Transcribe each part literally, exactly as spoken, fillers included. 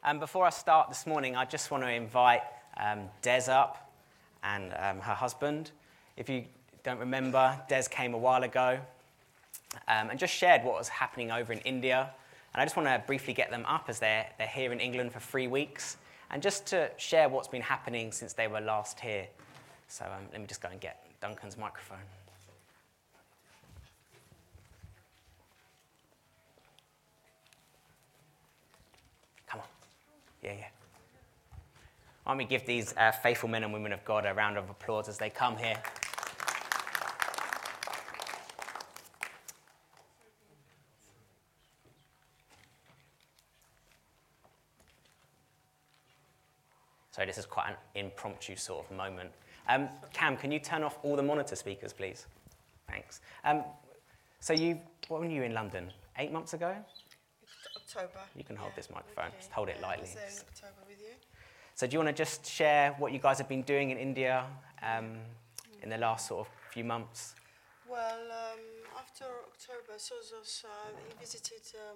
Um, before I start this morning, I just want to invite um, Des up and um, her husband. If you don't remember, Des came a while ago um, and just shared what was happening over in India. And I just want to briefly get them up as they're, they're here in England for three weeks and just to share what's been happening since they were last here. So um, let me just go and get Duncan's microphone. Come on. Yeah, yeah. Why don't we give these uh, faithful men and women of God a round of applause as they come here. So this is quite an impromptu sort of moment. Um, Cam, can you turn off all the monitor speakers, please? Thanks. Um, so you, when were you in London? Eight months ago? October. You can hold yeah. this microphone. Okay. Just hold it yeah, lightly. I was there in October with you. So do you want to just share what you guys have been doing in India um, in the last sort of few months? Well, um, after October, Sozos, uh, he visited um,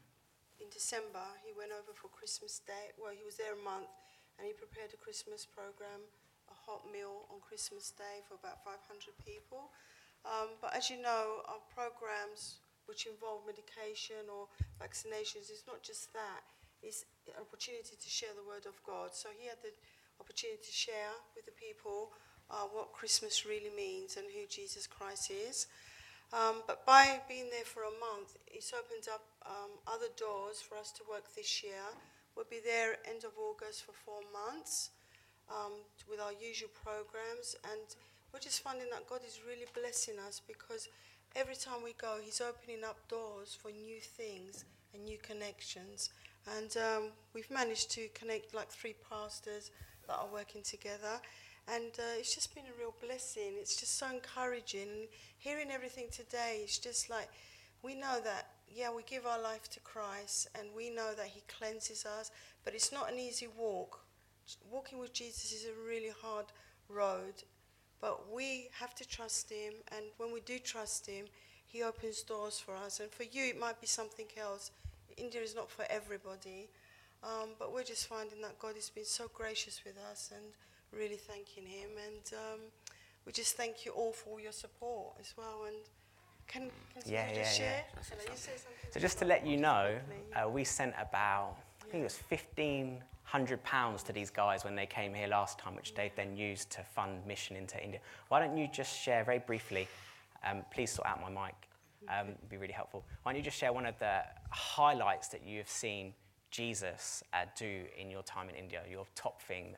in December. He went over for Christmas Day. Well, he was there a month, and he prepared a Christmas program, a hot meal on Christmas Day for about five hundred people. Um, but as you know, our programs, which involve medication or vaccinations, it's not just that. It's an opportunity to share the word of God. So he had the opportunity to share with the people uh, what Christmas really means and who Jesus Christ is. Um, but by being there for a month, it's opened up um, other doors for us to work this year. We'll be there end of August for four months um, with our usual programs. And we're just finding that God is really blessing us because every time we go, he's opening up doors for new things and new connections. And um, we've managed to connect like three pastors that are working together. And uh, it's just been a real blessing. It's just so encouraging. And hearing everything today, it's just like, we know that, yeah, we give our life to Christ and we know that he cleanses us, but it's not an easy walk. Walking with Jesus is a really hard road, but we have to trust him. And when we do trust him, he opens doors for us. And for you, it might be something else. India is not for everybody, um, but we're just finding that God has been so gracious with us and really thanking him. And um, we just thank you all for all your support as well. And can, can Yeah, you yeah, just yeah. share? Can you say something? So just to let you know, uh, we sent about, I think it was fifteen hundred pounds to these guys when they came here last time, which they've then used to fund mission into India. Why don't you just share very briefly, um, please sort out my mic. Um, it'd be really helpful. Why don't you just share one of the highlights that you have seen Jesus uh, do in your time in India, your top thing?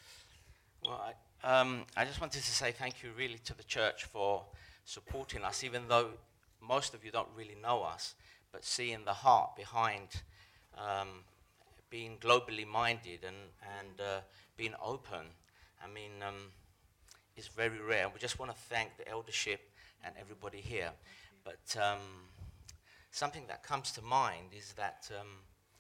Well, I, um, I just wanted to say thank you really to the church for supporting us, even though most of you don't really know us, but seeing the heart behind um, being globally minded and, and uh, being open. I mean, um, it's very rare. We just want to thank the eldership and everybody here. But um, something that comes to mind is that um,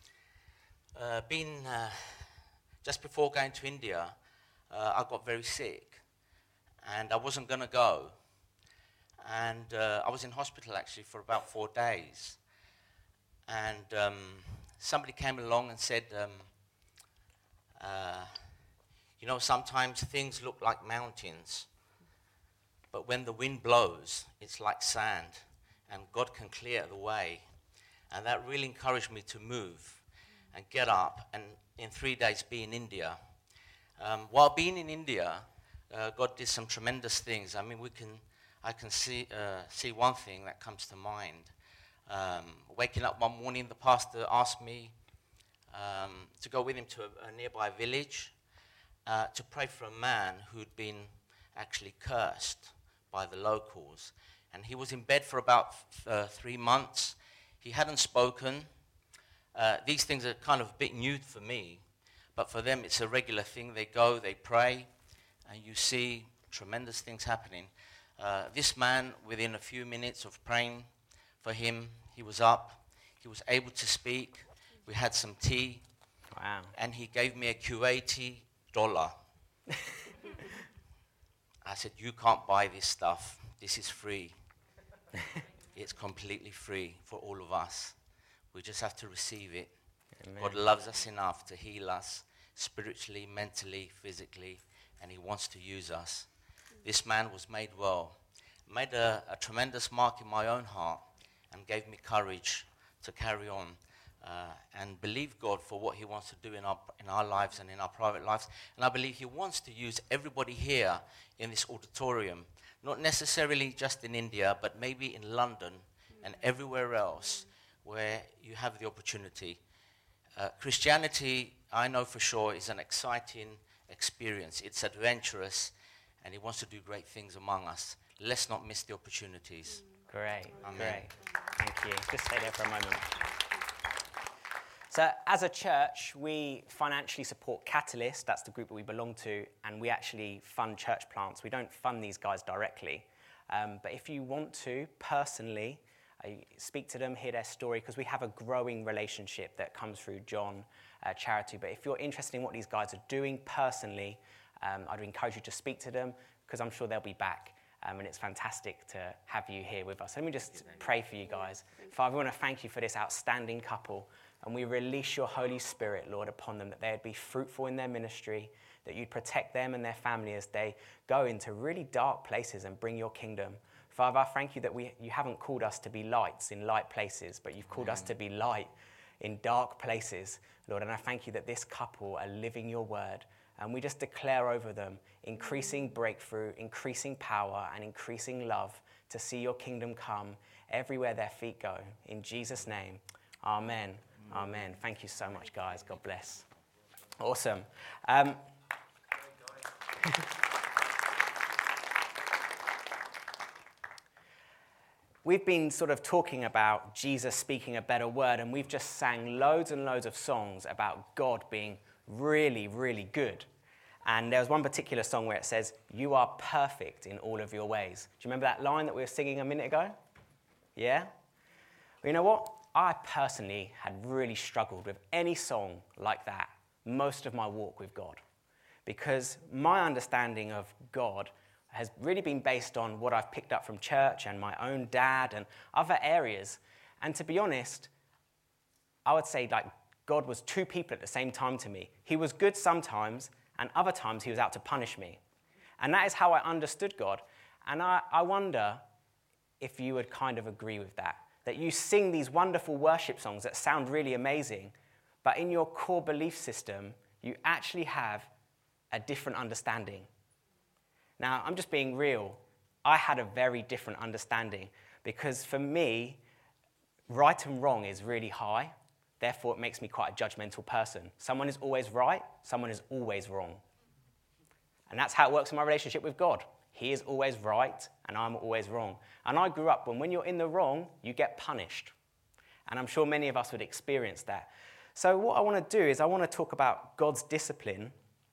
uh, being uh, just before going to India, uh, I got very sick, and I wasn't going to go. And uh, I was in hospital actually for about four days. And um, somebody came along and said, um, uh, you know, sometimes things look like mountains, but when the wind blows, it's like sand. And God can clear the way. And that really encouraged me to move and get up and in three days be in India. Um, while being in India, uh, God did some tremendous things. I mean, we can, I can see uh, see one thing that comes to mind. Um, waking up one morning, the pastor asked me um, to go with him to a, a nearby village uh, to pray for a man who'd been actually cursed by the locals. And he was in bed for about uh, three months. He hadn't spoken. Uh, these things are kind of a bit new for me, but for them it's a regular thing. They go, they pray, and you see tremendous things happening. Uh, this man, within a few minutes of praying for him, he was up. He was able to speak. We had some tea. Wow. And he gave me a Kuwaiti dollar. I said, you can't buy this stuff. This is free. It's completely free for all of us. We just have to receive it. Amen. God loves us enough to heal us spiritually, mentally, physically, and he wants to use us. This man was made well, made a, a tremendous mark in my own heart, and gave me courage to carry on uh, and believe God for what he wants to do in our, in our lives and in our private lives. And I believe he wants to use everybody here in this auditorium, not necessarily just in India, but maybe in London and everywhere else where you have the opportunity. Uh, Christianity, I know for sure, is an exciting experience. It's adventurous, and he wants to do great things among us. Let's not miss the opportunities. Great, Amen. great. Thank you. Just stay there for a moment. So as a church, we financially support Catalyst, that's the group that we belong to, and we actually fund church plants. We don't fund these guys directly. Um, but if you want to, personally, uh, speak to them, hear their story, because we have a growing relationship that comes through John uh, Charity. But if you're interested in what these guys are doing personally, um, I'd encourage you to speak to them, because I'm sure they'll be back. Um, and it's fantastic to have you here with us. Let me just pray for you guys. Father, we want to thank you for this outstanding couple. And we release your Holy Spirit, Lord, upon them, that they'd be fruitful in their ministry, that you'd protect them and their family as they go into really dark places and bring your kingdom. Father, I thank you that we, you haven't called us to be lights in light places, but you've called Amen. Us to be light in dark places, Lord. And I thank you that this couple are living your word. And we just declare over them increasing breakthrough, increasing power, and increasing love to see your kingdom come everywhere their feet go. In Jesus' name, amen. Amen. Thank you so much, guys. God bless. Awesome. Um, we've been sort of talking about Jesus speaking a better word, and we've just sang loads and loads of songs about God being really, really good. And there was one particular song where it says, "You are perfect in all of your ways." Do you remember that line that we were singing a minute ago? Yeah? Well, you know what? I personally had really struggled with any song like that most of my walk with God, because my understanding of God has really been based on what I've picked up from church and my own dad and other areas. And to be honest, I would say like God was two people at the same time to me. He was good sometimes, and other times he was out to punish me. And that is how I understood God. And I, I wonder if you would kind of agree with that. That you sing these wonderful worship songs that sound really amazing, but in your core belief system, you actually have a different understanding. Now, I'm just being real. I had a very different understanding, because for me, right and wrong is really high. Therefore, it makes me quite a judgmental person. Someone is always right, someone is always wrong. And that's how it works in my relationship with God. He is always right, and I'm always wrong. And I grew up when when you're in the wrong, you get punished. And I'm sure many of us would experience that. So what I want to do is I want to talk about God's discipline,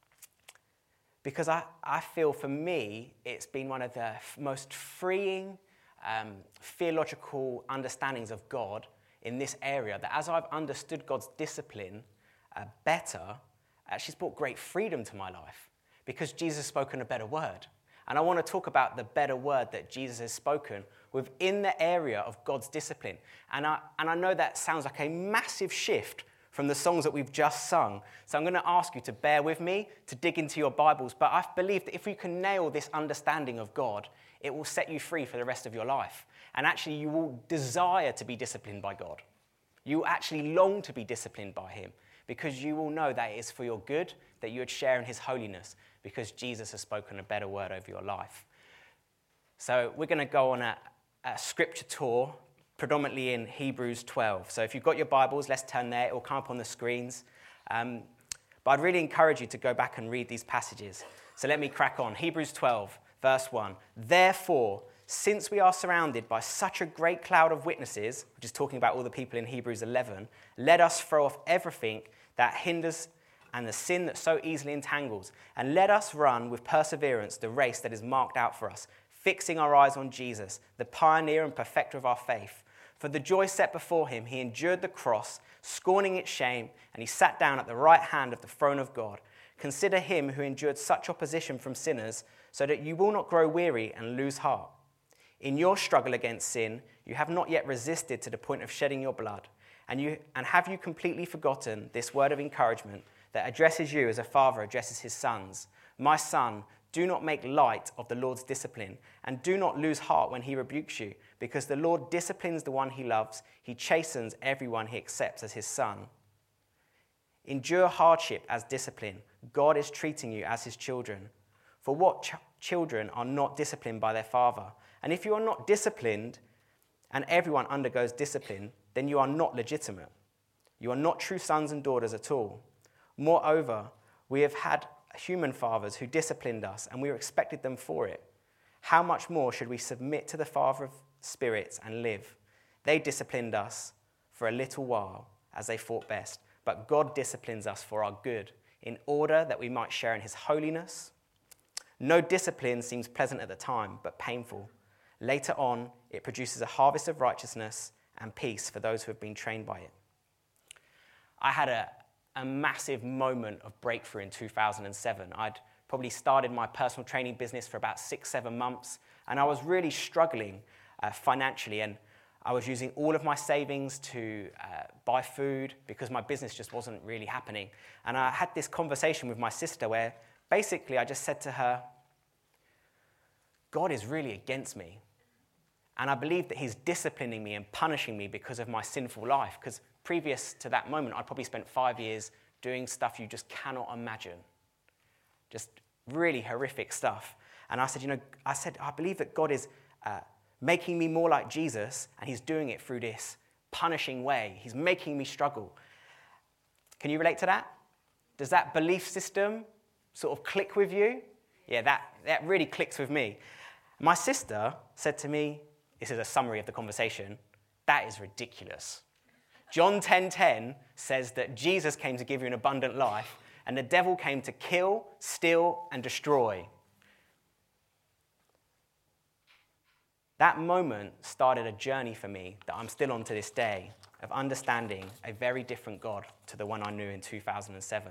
because I, I feel for me, it's been one of the f- most freeing um, theological understandings of God in this area, that as I've understood God's discipline uh, better, actually it's brought great freedom to my life, because Jesus has spoken a better word. And I want to talk about the better word that Jesus has spoken within the area of God's discipline. And I, and I know that sounds like a massive shift from the songs that we've just sung. So I'm going to ask you to bear with me, to dig into your Bibles. But I believe that if you can nail this understanding of God, it will set you free for the rest of your life. And actually, you will desire to be disciplined by God. You will actually long to be disciplined by him, because you will know that it is for your good, that you would share in his holiness, because Jesus has spoken a better word over your life. So we're going to go on a, a scripture tour, predominantly in Hebrews twelve. So if you've got your Bibles, let's turn there. It will come up on the screens. Um, but I'd really encourage you to go back and read these passages. So let me crack on. Hebrews twelve, verse one. Therefore, since we are surrounded by such a great cloud of witnesses, which is talking about all the people in Hebrews eleven, let us throw off everything that hinders and the sin that so easily entangles, and let us run with perseverance the race that is marked out for us, fixing our eyes on Jesus, the pioneer and perfecter of our faith. For the joy set before him, he endured the cross, scorning its shame, and he sat down at the right hand of the throne of God. Consider him who endured such opposition from sinners, so that you will not grow weary and lose heart. In your struggle against sin, you have not yet resisted to the point of shedding your blood. And, you, and have you completely forgotten this word of encouragement that addresses you as a father addresses his sons? My son, do not make light of the Lord's discipline, and do not lose heart when he rebukes you, because the Lord disciplines the one he loves. He chastens everyone he accepts as his son. Endure hardship as discipline. God is treating you as his children. For what ch- children are not disciplined by their father? And if you are not disciplined, and everyone undergoes discipline, then you are not legitimate. You are not true sons and daughters at all. Moreover, we have had human fathers who disciplined us, and we expected them for it. How much more should we submit to the Father of spirits and live? They disciplined us for a little while as they thought best, but God disciplines us for our good, in order that we might share in his holiness. No discipline seems pleasant at the time, but painful. Later on, it produces a harvest of righteousness and peace for those who have been trained by it. I had a a massive moment of breakthrough in two thousand seven. I'd probably started my personal training business for about six, seven months, and I was really struggling uh, financially, and I was using all of my savings to uh, buy food because my business just wasn't really happening. And I had this conversation with my sister where basically I just said to her, God is really against me. And I believe that he's disciplining me and punishing me because of my sinful life, because previous to that moment, I'd probably spent five years doing stuff you just cannot imagine. Just really horrific stuff. And I said, you know, I said, I believe that God is uh, making me more like Jesus, and he's doing it through this punishing way. He's making me struggle. Can you relate to that? Does that belief system sort of click with you? Yeah, that, that really clicks with me. My sister said to me, this is a summary of the conversation, that is ridiculous. John ten ten says that Jesus came to give you an abundant life, and the devil came to kill, steal, and destroy. That moment started a journey for me that I'm still on to this day of understanding a very different God to the one I knew in two thousand seven.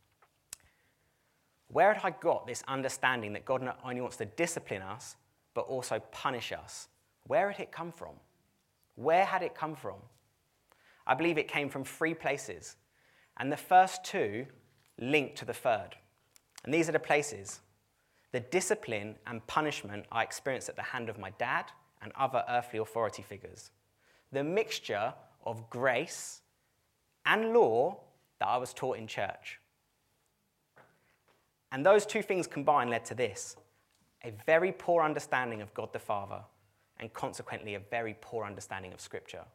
Where had I got this understanding that God not only wants to discipline us, but also punish us? Where had it come from? Where had it come from? I believe it came from three places, and the first two link to the third. And these are the places: the discipline and punishment I experienced at the hand of my dad and other earthly authority figures, the mixture of grace and law that I was taught in church. And those two things combined led to this: a very poor understanding of God the Father, and consequently a very poor understanding of Scripture.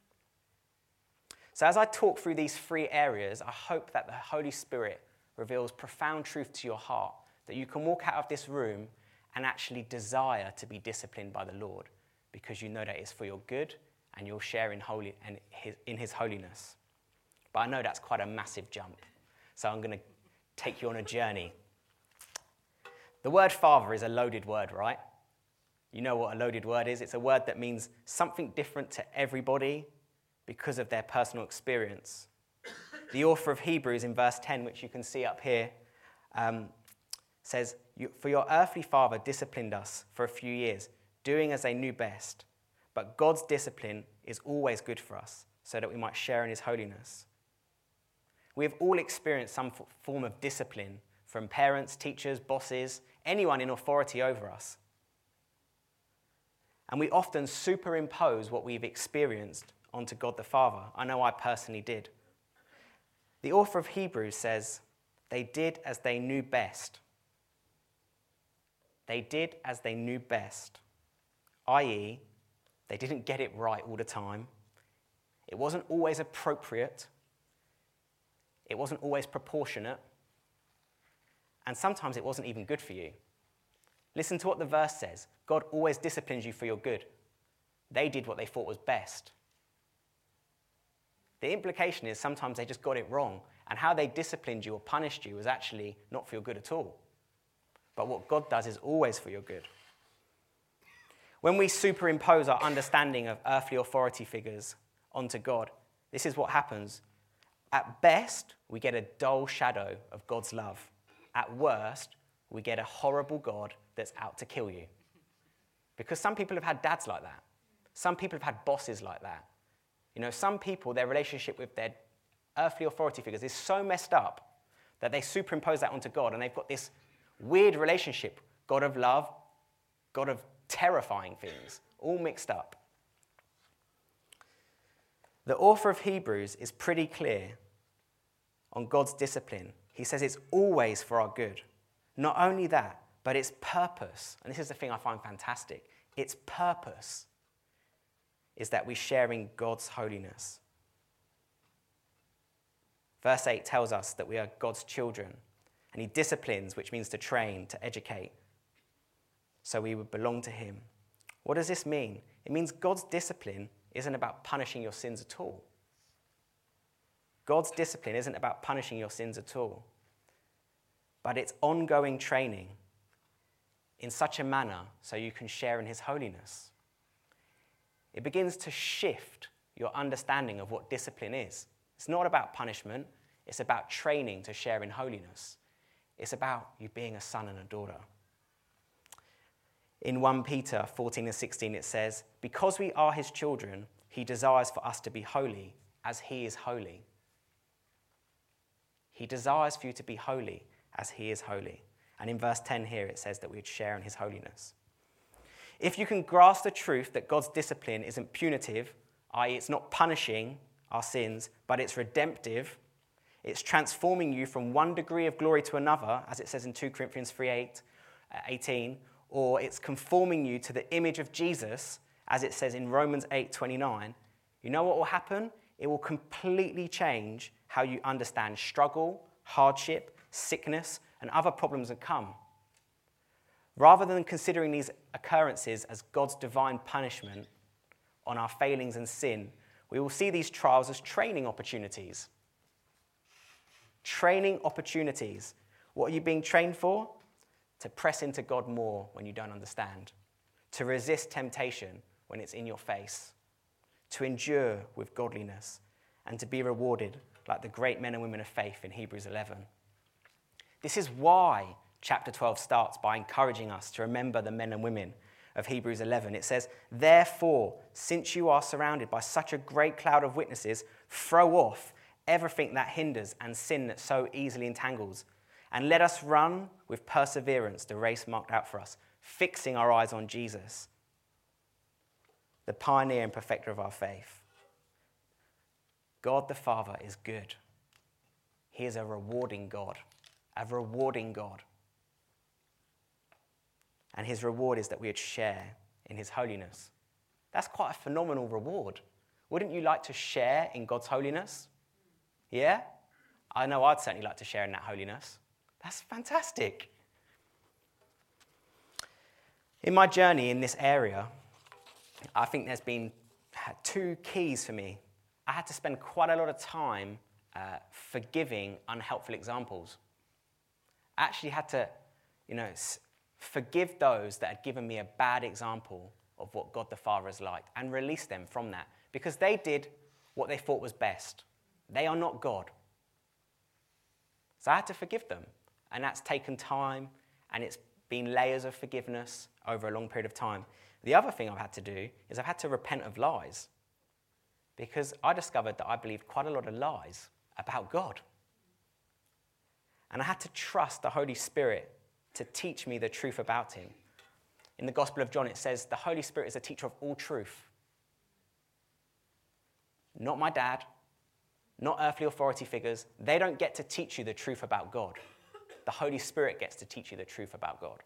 So as I talk through these three areas, I hope that the Holy Spirit reveals profound truth to your heart, that you can walk out of this room and actually desire to be disciplined by the Lord, because you know that it's for your good and you'll share in, holy, and his, in his holiness. But I know that's quite a massive jump, so I'm going to take you on a journey. The word father is a loaded word, right? You know what a loaded word is. It's a word that means something different to everybody because of their personal experience. The author of Hebrews in verse ten, which you can see up here, um, says, "For your earthly father disciplined us for a few years, doing as they knew best. But God's discipline is always good for us, so that we might share in his holiness." We have all experienced some form of discipline from parents, teachers, bosses, anyone in authority over us. And we often superimpose what we've experienced onto God the Father. I know I personally did. The author of Hebrews says, they did as they knew best. They did as they knew best, that is, they didn't get it right all the time. It wasn't always appropriate. It wasn't always proportionate. And sometimes it wasn't even good for you. Listen to what the verse says. God always disciplines you for your good. They did what they thought was best. The implication is sometimes they just got it wrong, and how they disciplined you or punished you was actually not for your good at all. But what God does is always for your good. When we superimpose our understanding of earthly authority figures onto God, this is what happens. At best, we get a dull shadow of God's love. At worst, we get a horrible God that's out to kill you. Because some people have had dads like that. Some people have had bosses like that. You know, some people, their relationship with their earthly authority figures is so messed up that they superimpose that onto God, and they've got this weird relationship, God of love, God of terrifying things, all mixed up. The author of Hebrews is pretty clear on God's discipline. He says it's always for our good. Not only that, but its purpose, and this is the thing I find fantastic, its purpose is that we share in God's holiness. Verse eight tells us that we are God's children, and he disciplines, which means to train, to educate, so we would belong to him. What does this mean? It means God's discipline isn't about punishing your sins at all. God's discipline isn't about punishing your sins at all, but it's ongoing training in such a manner so you can share in his holiness. It begins to shift your understanding of what discipline is. It's not about punishment, it's about training to share in holiness. It's about you being a son and a daughter. In First Peter fourteen and sixteen it says, because we are his children, he desires for us to be holy as he is holy. He desires for you to be holy as he is holy. And in verse ten here it says that we would share in his holiness. If you can grasp the truth that God's discipline isn't punitive, that is it's not punishing our sins, but it's redemptive, it's transforming you from one degree of glory to another, as it says in Second Corinthians three eighteen, or it's conforming you to the image of Jesus, as it says in Romans eight twenty-nine, you know what will happen? It will completely change how you understand struggle, hardship, sickness, and other problems that come. Rather than considering these occurrences as God's divine punishment on our failings and sin, we will see these trials as training opportunities. Training opportunities. What are you being trained for? To press into God more when you don't understand. To resist temptation when it's in your face. To endure with godliness. And to be rewarded like the great men and women of faith in Hebrews eleven. This is why chapter twelve starts by encouraging us to remember the men and women of Hebrews eleven. It says, therefore, since you are surrounded by such a great cloud of witnesses, throw off everything that hinders and sin that so easily entangles, and let us run with perseverance the race marked out for us, fixing our eyes on Jesus, the pioneer and perfecter of our faith. God the Father is good. He is a rewarding God, a rewarding God. And his reward is that we would share in his holiness. That's quite a phenomenal reward. Wouldn't you like to share in God's holiness? Yeah? I know I'd certainly like to share in that holiness. That's fantastic. In my journey in this area, I think there's been two keys for me. I had to spend quite a lot of time uh, forgiving unhelpful examples. I actually had to, you know, forgive those that had given me a bad example of what God the Father is like and release them from that because they did what they thought was best. They are not God. So I had to forgive them, and that's taken time, and it's been layers of forgiveness over a long period of time. The other thing I've had to do is I've had to repent of lies because I discovered that I believed quite a lot of lies about God. And I had to trust the Holy Spirit to teach me the truth about him. In the Gospel of John, it says, the Holy Spirit is a teacher of all truth. Not my dad, not earthly authority figures. They don't get to teach you the truth about God. The Holy Spirit gets to teach you the truth about God.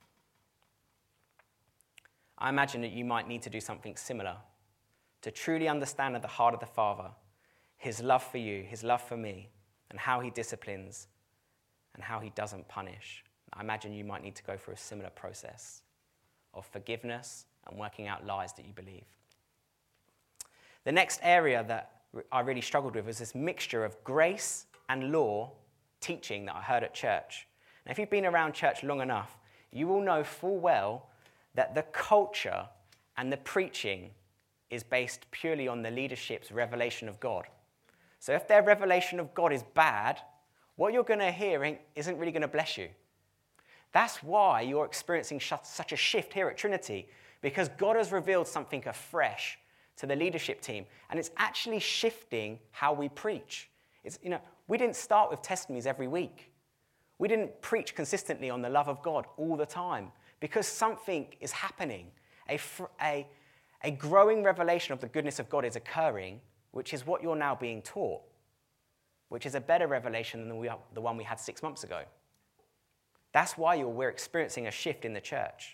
I imagine that you might need to do something similar to truly understand at the heart of the Father, his love for you, his love for me, and how he disciplines and how he doesn't punish. I imagine you might need to go through a similar process of forgiveness and working out lies that you believe. The next area that I really struggled with was this mixture of grace and law teaching that I heard at church. Now, if you've been around church long enough, you will know full well that the culture and the preaching is based purely on the leadership's revelation of God. So if their revelation of God is bad, what you're going to hear isn't really going to bless you. That's why you're experiencing such a shift here at Trinity, because God has revealed something afresh to the leadership team. And it's actually shifting how we preach. It's, you know, we didn't start with testimonies every week. We didn't preach consistently on the love of God all the time because something is happening. A, a, a growing revelation of the goodness of God is occurring, which is what you're now being taught, which is a better revelation than we, the one we had six months ago. That's why you're, we're experiencing a shift in the church.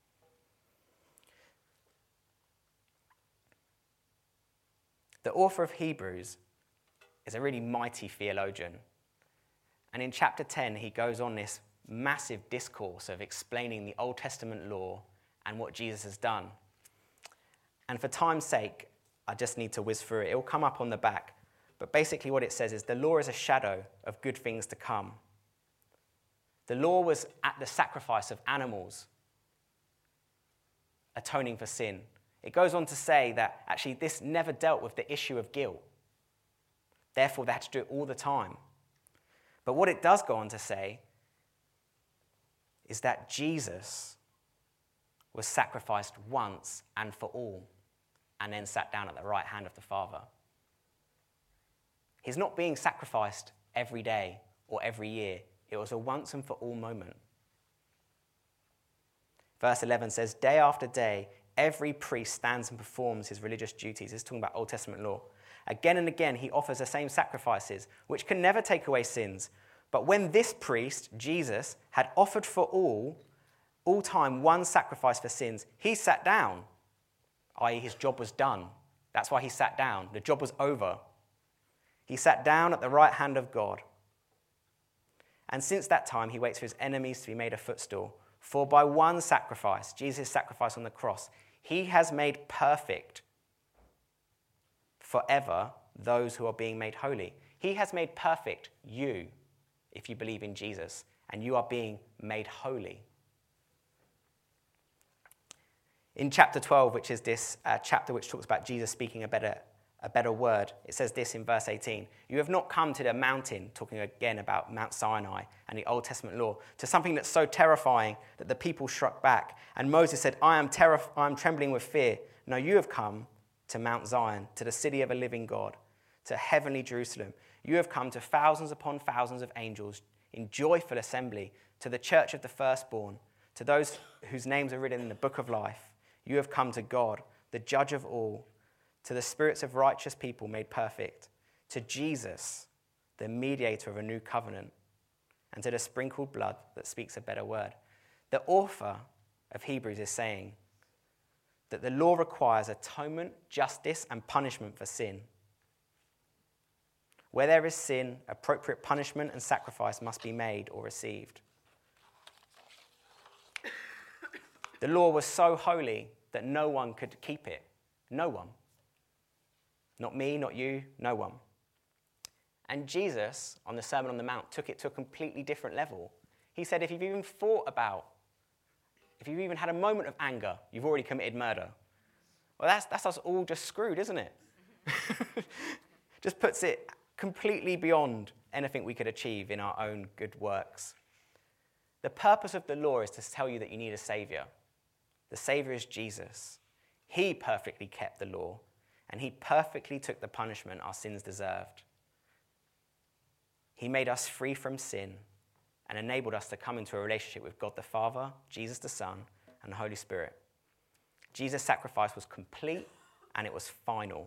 The author of Hebrews is a really mighty theologian. And in chapter ten, he goes on this massive discourse of explaining the Old Testament law and what Jesus has done. And for time's sake, I just need to whiz through it. It will come up on the back. But basically what it says is the law is a shadow of good things to come. The law was at the sacrifice of animals, atoning for sin. It goes on to say that actually this never dealt with the issue of guilt. Therefore, they had to do it all the time. But what it does go on to say is that Jesus was sacrificed once and for all, and then sat down at the right hand of the Father. He's not being sacrificed every day or every year. It was a once and for all moment. Verse eleven says, day after day, every priest stands and performs his religious duties. This is talking about Old Testament law. Again and again, he offers the same sacrifices, which can never take away sins. But when this priest, Jesus, had offered for all, all time one sacrifice for sins, he sat down, that is his job was done. That's why he sat down. The job was over. He sat down at the right hand of God. And since that time, he waits for his enemies to be made a footstool. For by one sacrifice, Jesus' sacrifice on the cross, he has made perfect forever those who are being made holy. He has made perfect you, if you believe in Jesus, and you are being made holy. In chapter twelve, which is this uh, chapter which talks about Jesus speaking a better, a better word, it says this in verse eighteen. You have not come to the mountain, talking again about Mount Sinai and the Old Testament law, to something that's so terrifying that the people struck back. And Moses said, I am, terif- I am trembling with fear. No, you have come to Mount Zion, to the city of a living God, to heavenly Jerusalem. You have come to thousands upon thousands of angels in joyful assembly, to the church of the firstborn, to those whose names are written in the book of life. You have come to God, the judge of all, to the spirits of righteous people made perfect, to Jesus, the mediator of a new covenant, and to the sprinkled blood that speaks a better word. The author of Hebrews is saying that the law requires atonement, justice, and punishment for sin. Where there is sin, appropriate punishment and sacrifice must be made or received. The law was so holy that no one could keep it. No one. Not me, not you, no one. And Jesus, on the Sermon on the Mount, took it to a completely different level. He said, if you've even thought about, if you've even had a moment of anger, you've already committed murder. Well, that's, that's us all just screwed, isn't it? Just puts it completely beyond anything we could achieve in our own good works. The purpose of the law is to tell you that you need a Savior. The Savior is Jesus. He perfectly kept the law, and he perfectly took the punishment our sins deserved. He made us free from sin and enabled us to come into a relationship with God the Father, Jesus the Son, and the Holy Spirit. Jesus' sacrifice was complete and it was final.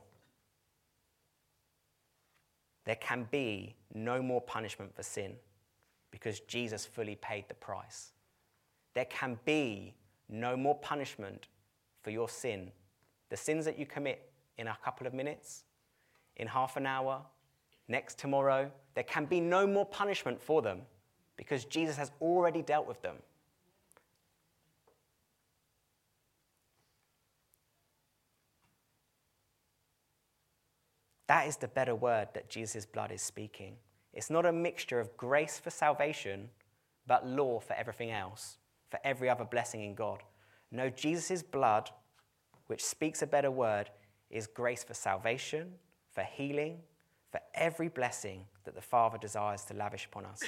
There can be no more punishment for sin because Jesus fully paid the price. There can be no more punishment for your sin. The sins that you commit in a couple of minutes, in half an hour, next tomorrow, there can be no more punishment for them because Jesus has already dealt with them. That is the better word that Jesus' blood is speaking. It's not a mixture of grace for salvation, but law for everything else, for every other blessing in God. No, Jesus' blood, which speaks a better word, is grace for salvation, for healing, for every blessing that the Father desires to lavish upon us.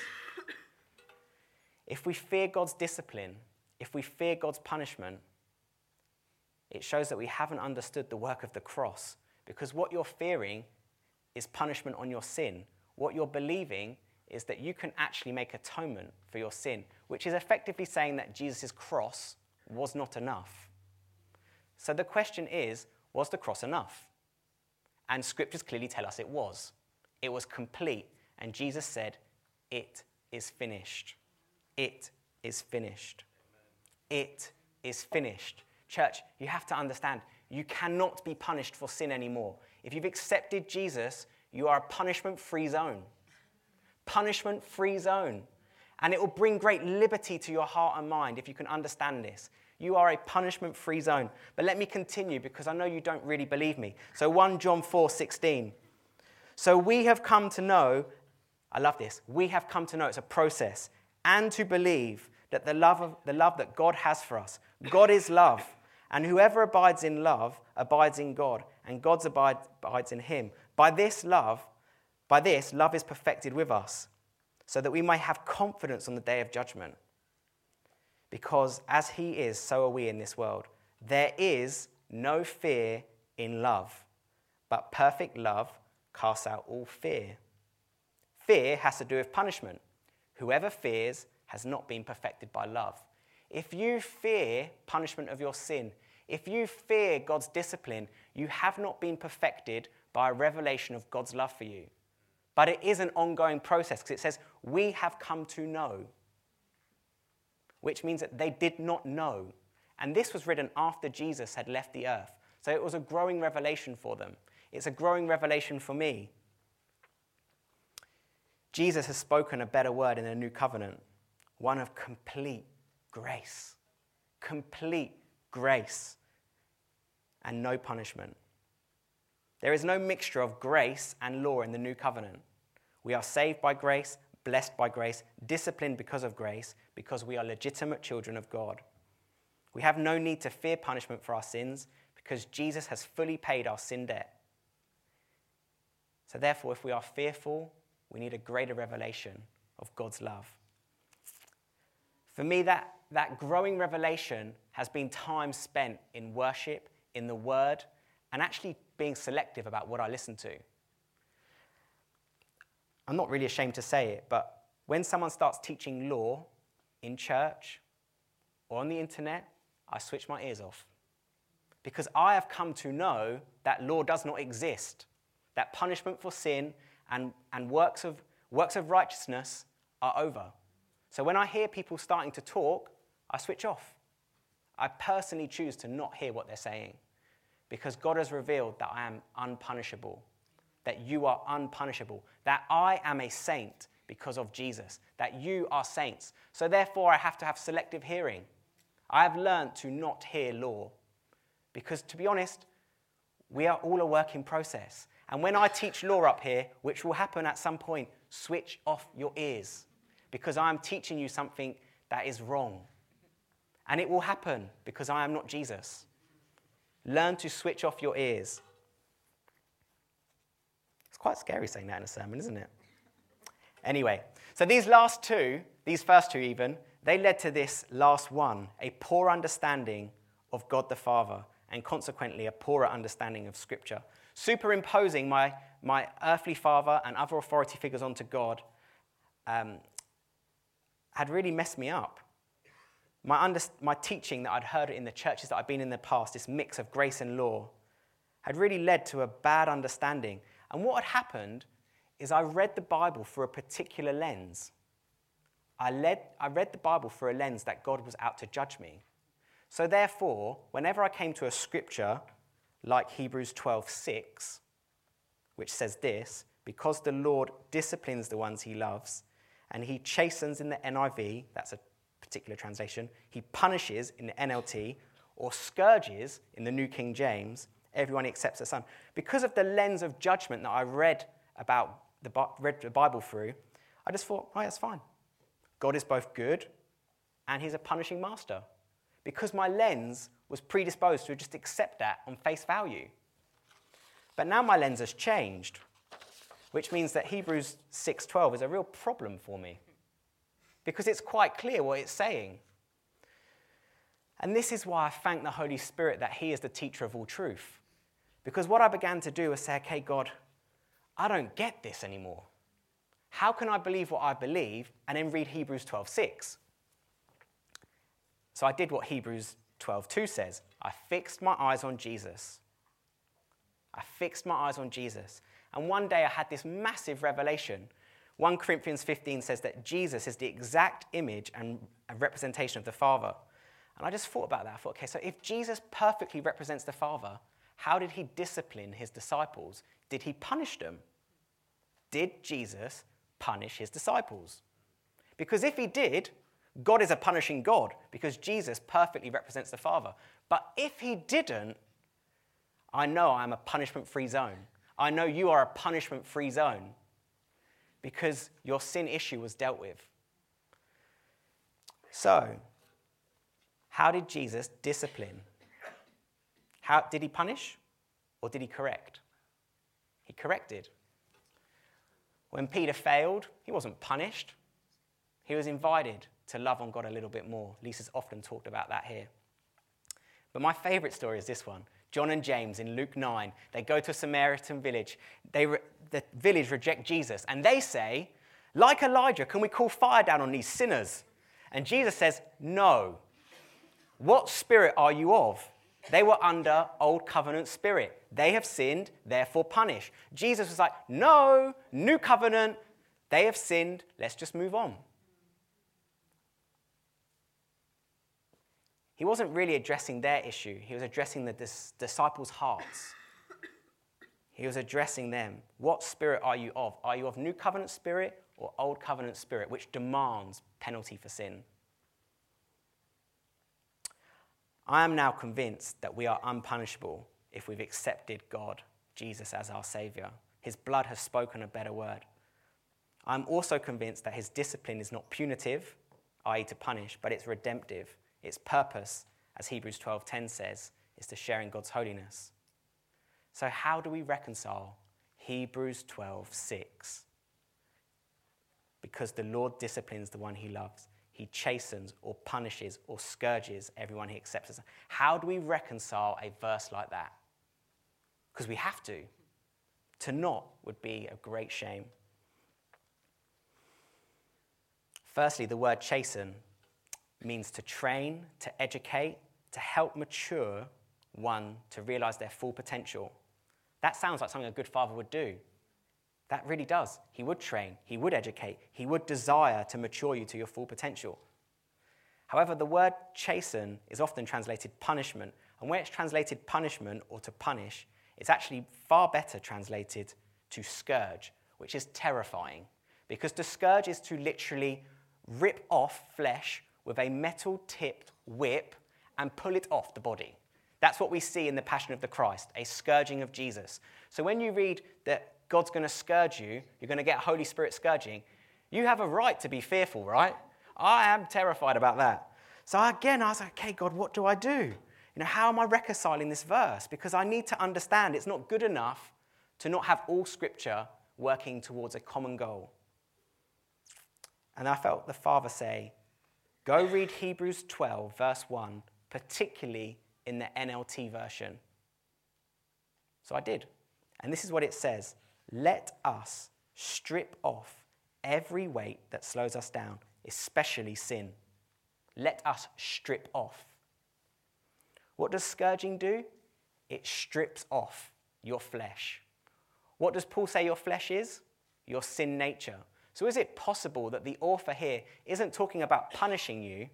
If we fear God's discipline, if we fear God's punishment, It shows that we haven't understood the work of the cross, because what you're fearing is punishment on your sin. What you're believing is that you can actually make atonement for your sin, which is effectively saying that Jesus' cross was not enough. So the question is, was the cross enough? And scriptures clearly tell us it was. It was complete. And Jesus said, it is finished. It is finished. It is finished. Church, you have to understand, you cannot be punished for sin anymore. If you've accepted Jesus, you are a punishment-free zone. Punishment-free zone. And it will bring great liberty to your heart and mind if you can understand this. You are a punishment-free zone. But let me continue, because I know you don't really believe me. So First John four sixteen. So we have come to know, I love this, we have come to know, it's a process, and to believe that the love of the love that God has for us. God is love, and whoever abides in love abides in God, and God abide, abides in him. By this love, by this love is perfected with us, so that we may have confidence on the day of judgment. Because as he is, so are we in this world. There is no fear in love, but perfect love casts out all fear. Fear has to do with punishment. Whoever fears has not been perfected by love. If you fear punishment of your sin, if you fear God's discipline, you have not been perfected by a revelation of God's love for you. But it is an ongoing process, because it says, we have come to know, which means that they did not know. And this was written after Jesus had left the earth. So it was a growing revelation for them. It's a growing revelation for me. Jesus has spoken a better word in a new covenant, one of complete grace. Complete grace and no punishment. There is no mixture of grace and law in the new covenant. We are saved by grace, blessed by grace, disciplined because of grace, because we are legitimate children of God. We have no need to fear punishment for our sins, because Jesus has fully paid our sin debt. So therefore, if we are fearful, we need a greater revelation of God's love. For me, that, that growing revelation has been time spent in worship, in the word, and actually being selective about what I listen to. I'm not really ashamed to say it, but when someone starts teaching law in church or on the internet, I switch my ears off. Because I have come to know that law does not exist, that punishment for sin and, and works of, works of righteousness are over. So when I hear people starting to talk, I switch off. I personally choose to not hear what they're saying, because God has revealed that I am unpunishable, that you are unpunishable, that I am a saint because of Jesus, that you are saints. So therefore, I have to have selective hearing. I have learned to not hear law, because to be honest, we are all a work in process. And when I teach law up here, which will happen at some point, switch off your ears, because I am teaching you something that is wrong. And it will happen because I am not Jesus. Learn to switch off your ears. It's quite scary saying that in a sermon, isn't it? Anyway, so these last two, these first two even, they led to this last one, a poor understanding of God the Father, and consequently a poorer understanding of Scripture. Superimposing my, my earthly father and other authority figures onto God um, had really messed me up. My, under, my teaching that I'd heard in the churches that I'd been in the past, this mix of grace and law, had really led to a bad understanding. And what had happened is I read the Bible through a particular lens. I, led, I read the Bible through a lens that God was out to judge me. So therefore, whenever I came to a scripture like Hebrews twelve six, which says this, because the Lord disciplines the ones he loves, and he chastens in the N I V, that's a particular translation, he punishes in the N L T, or scourges in the New King James, everyone except the Son. Because of the lens of judgment that I read about the read the Bible through, I just thought, oh, that's fine. God is both good and he's a punishing master. Because my lens was predisposed to just accept that on face value. But now my lens has changed, which means that Hebrews six twelve is a real problem for me, because it's quite clear what it's saying. And this is why I thank the Holy Spirit that he is the teacher of all truth. Because what I began to do was say, okay, God, I don't get this anymore. How can I believe what I believe and then read Hebrews twelve six? So I did what Hebrews twelve two says. I fixed my eyes on Jesus. I fixed my eyes on Jesus. And one day I had this massive revelation. First Corinthians fifteen says that Jesus is the exact image and representation of the Father. And I just thought about that. I thought, okay, so if Jesus perfectly represents the Father, how did he discipline his disciples? Did he punish them? Did Jesus punish his disciples? Because if he did, God is a punishing God because Jesus perfectly represents the Father. But if he didn't, I know I'm a punishment-free zone. I know you are a punishment-free zone because your sin issue was dealt with. So, how did Jesus discipline? How did he punish or did he correct? He corrected. When Peter failed, he wasn't punished. He was invited to love on God a little bit more. Lisa's often talked about that here. But my favourite story is this one. John and James in Luke nine, they go to a Samaritan village. They re- the village reject Jesus, and they say, like Elijah, can we call fire down on these sinners? And Jesus says, no. What spirit are you of? They were under old covenant spirit. They have sinned, therefore punish. Jesus was like, no, new covenant. They have sinned, let's just move on. He wasn't really addressing their issue. He was addressing the dis- disciples' hearts. He was addressing them. What spirit are you of? Are you of new covenant spirit or old covenant spirit, which demands penalty for sin? I am now convinced that we are unpunishable if we've accepted God, Jesus, as our Saviour. His blood has spoken a better word. I'm also convinced that his discipline is not punitive, that is to punish, but it's redemptive. Its purpose, as Hebrews twelve ten says, is to share in God's holiness. So how do we reconcile Hebrews twelve six? Because the Lord disciplines the one he loves. He chastens or punishes or scourges everyone he accepts as. How do we reconcile a verse like that? Because we have to. To not would be a great shame. Firstly, the word chasten means to train, to educate, to help mature one to realize their full potential. That sounds like something a good father would do. That really does. He would train, he would educate, he would desire to mature you to your full potential. However, the word chasten is often translated punishment, and where it's translated punishment or to punish, it's actually far better translated to scourge, which is terrifying, because to scourge is to literally rip off flesh with a metal-tipped whip and pull it off the body. That's what we see in the Passion of the Christ, a scourging of Jesus. So when you read that God's going to scourge you, you're going to get Holy Spirit scourging, you have a right to be fearful, right? I am terrified about that. So again, I was like, okay, God, what do I do? You know, how am I reconciling this verse? Because I need to understand it's not good enough to not have all Scripture working towards a common goal. And I felt the Father say, go read Hebrews twelve, verse one, particularly in the N L T version. So I did. And this is what it says. Let us strip off every weight that slows us down, especially sin. Let us strip off. What does scourging do? It strips off your flesh. What does Paul say your flesh is? Your sin nature. So is it possible that the author here isn't talking about punishing you,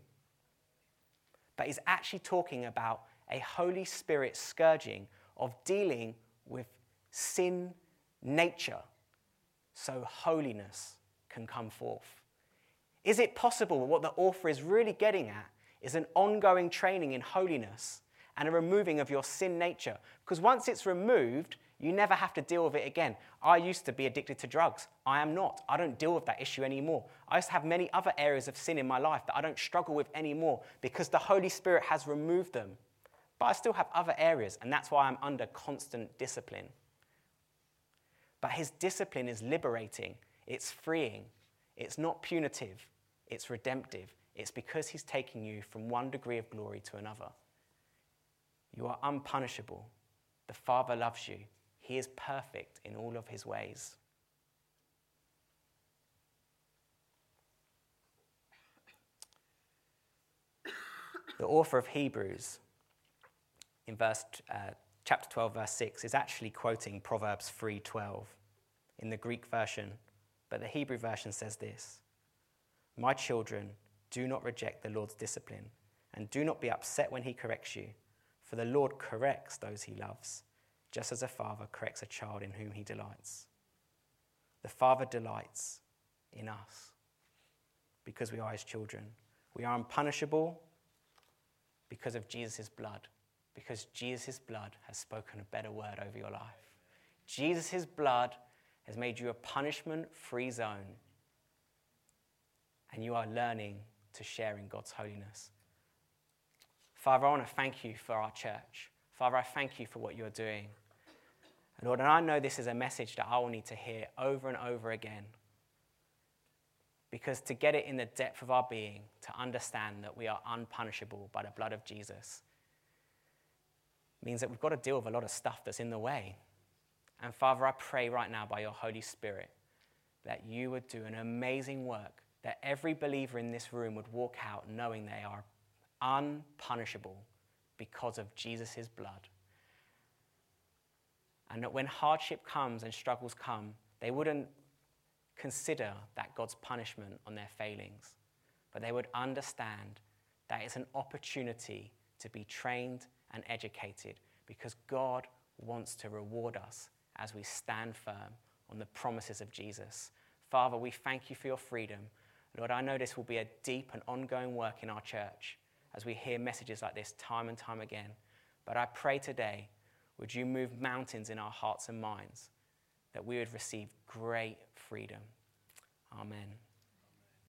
but is actually talking about a Holy Spirit scourging of dealing with sin nature so holiness can come forth? Is it possible what the author is really getting at is an ongoing training in holiness and a removing of your sin nature? Because once it's removed, you never have to deal with it again. I used to be addicted to drugs. I am not. I don't deal with that issue anymore. I used to have many other areas of sin in my life that I don't struggle with anymore because the Holy Spirit has removed them. But I still have other areas, and that's why I'm under constant discipline. But his discipline is liberating. It's freeing. It's not punitive. It's redemptive. It's because he's taking you from one degree of glory to another. You are unpunishable. The Father loves you. He is perfect in all of his ways. The author of Hebrews, in verse, uh, chapter twelve, verse six, is actually quoting Proverbs three twelve in the Greek version, but the Hebrew version says this: "My children, do not reject the Lord's discipline, and do not be upset when he corrects you, for the Lord corrects those he loves, just as a father corrects a child in whom he delights." The Father delights in us because we are his children. We are unpunishable because of Jesus' blood, because Jesus' blood has spoken a better word over your life. Jesus' blood has made you a punishment-free zone, and you are learning to share in God's holiness. Father, I want to thank you for our church. Father, I thank you for what you're doing. And Lord, and I know this is a message that I will need to hear over and over again, because to get it in the depth of our being, to understand that we are unpunishable by the blood of Jesus, means that we've got to deal with a lot of stuff that's in the way. And Father, I pray right now by your Holy Spirit that you would do an amazing work, that every believer in this room would walk out knowing they are unpunishable because of Jesus' blood. And that when hardship comes and struggles come, they wouldn't consider that God's punishment on their failings, but they would understand that it's an opportunity to be trained and educated, because God wants to reward us as we stand firm on the promises of Jesus. Father, we thank you for your freedom. Lord, I know this will be a deep and ongoing work in our church as we hear messages like this time and time again. But I pray today, would you move mountains in our hearts and minds, that we would receive great freedom. Amen.